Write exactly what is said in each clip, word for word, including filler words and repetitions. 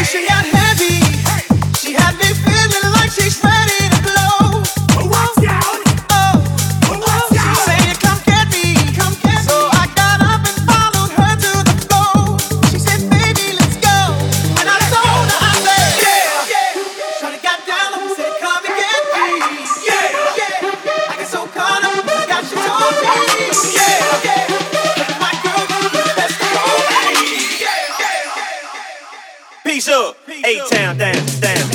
Peace up, A-Town, down, down.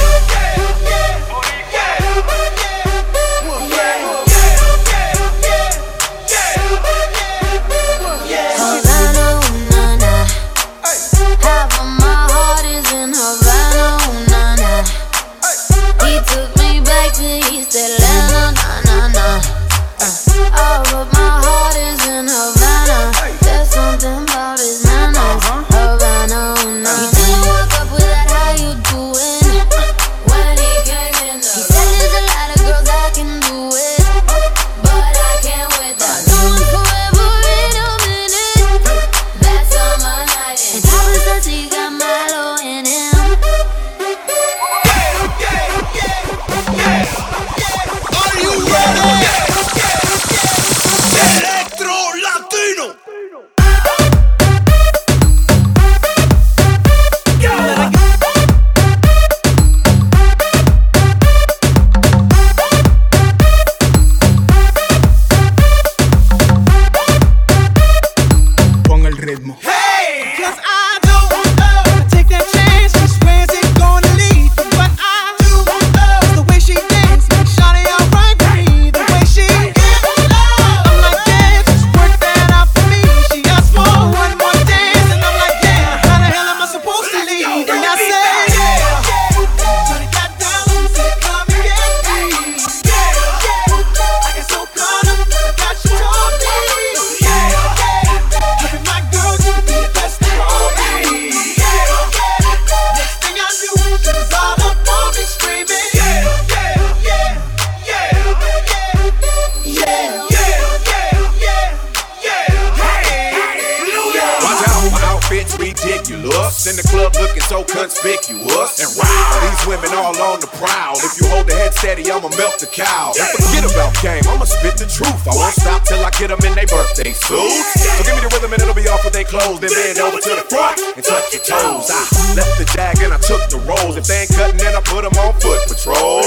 Ridiculous. In the club looking so conspicuous. And wow, these women all on the prowl. If you hold the head steady, I'ma melt the cow. And forget about game, I'ma spit the truth. I won't stop till I get them in their birthday suits. So give me the rhythm and it'll be off with their clothes. Then bend over to the front and touch your toes. I left the jag and I took the rolls. If they ain't cutting, then I put them on foot patrol.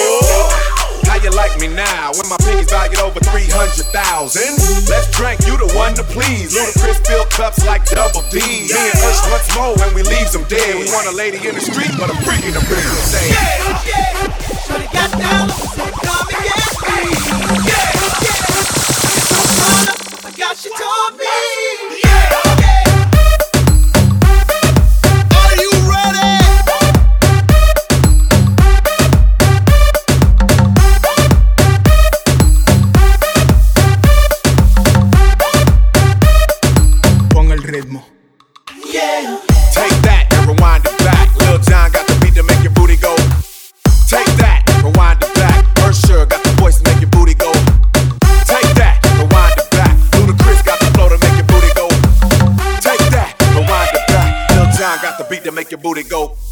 How you like me now when my pinkies valued over three hundred thousand? Let's drink, you the one to please. Ludacris fill cups like double D. Me and Ush once more when we leaves them dead. We want a lady in the street, but a freak in the prison say. Yeah, yeah, shorty got down, said come and get me. Yeah, yeah, I got you told me. Yeah, yeah. Yeah. Take that and rewind it back. Lil Jon got the beat to make your booty go. Take that, rewind it back. Usher got the voice to make your booty go. Take that, rewind it back. Ludacris got the flow to make your booty go. Take that, rewind it back. Lil Jon got the beat to make your booty go.